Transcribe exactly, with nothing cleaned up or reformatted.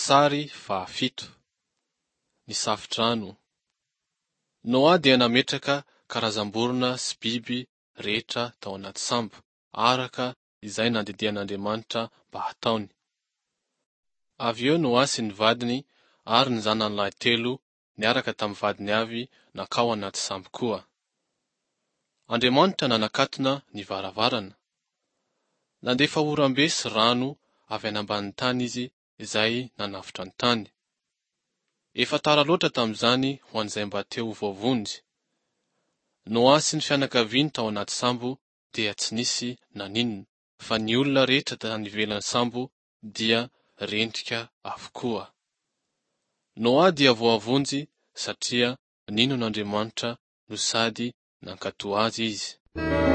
Sary fahafito. Ny safitrano. Noa dia nametraka karazam-borona sy biby rehetra tao anaty sambo, araka izay nandidian'Andriamanitra mba hataony. Avy eo Noa sy ny vadiny ary ny zanany lahy telo niaraka tamin'ny vadiny avy nakao anaty sambo koa. Andriamanitra nanakatona ny varavarana. Nandefa oram-be sy rano avy any ambanin'ny tany izy izay nanafitra ny tany. Efa tara loatra tamin'izany ho an'izay mba te ho voavonjy. Noa sy ny fianakaviany tao anaty sambo dia tsy nisy naninona, fa ny olona rehetra tany ivelan'ny sambo dia rendrika avokoa. Noa dia voavonjy satria ninon'Andriamanitra no sady nankatoa azy izy.